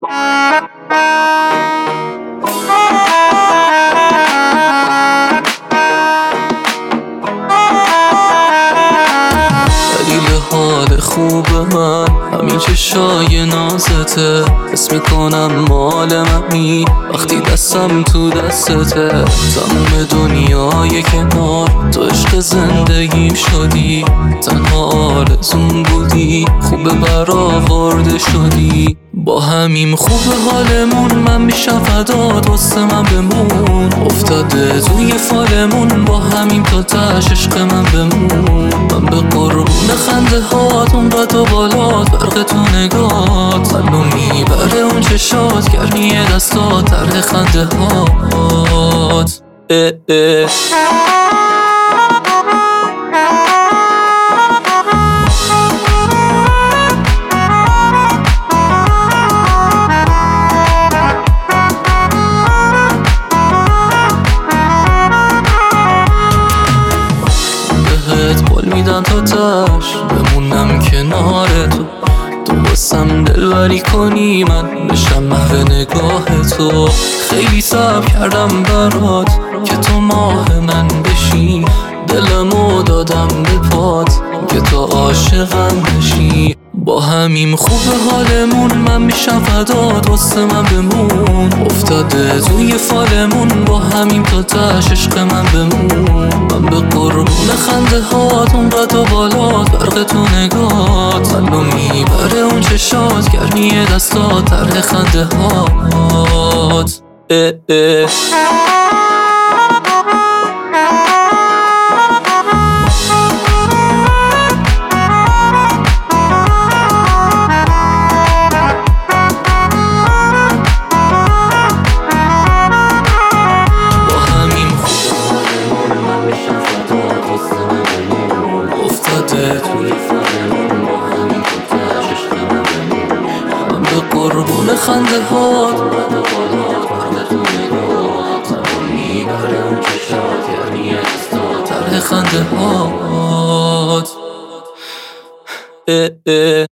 دلیل حال خوب من همین چشای نازته، حس میکنم مال منی وقتی دستم تو دستته. تموم دنیای کنار تو عشق زندگیم شدی، تنها آرزوم بودی خوبه برآورده شدی. با همیم خوب حالمون من میشم فدات واسه من بمون، افتاده توی فالمون با همیم تا تش عشق من بمون. من به قربون خنده هات اون رد و بالات برق تو نگات منو میبره اون چشات گرمی دستات طرح خنده هات. قول میدم تا تش بمونم کنار تو واسم دلبری کنی من بشم محو نگاه تو. خیلی صبر کردم برات که تو ماه من بشی، دلمو دادم به پات که تو عاشقم بشی. با همیم خوب حالمون من میشم فدات واسه من بمون، افتاده توی فالمون با همیم تا تش عشق من بمون. من به قربون خنده هات اون رد و بالات برق تو نگات منو میبره اون چشات گرمی دستات طرح خنده هات. من به قربون خنده هات طرح خنده هات.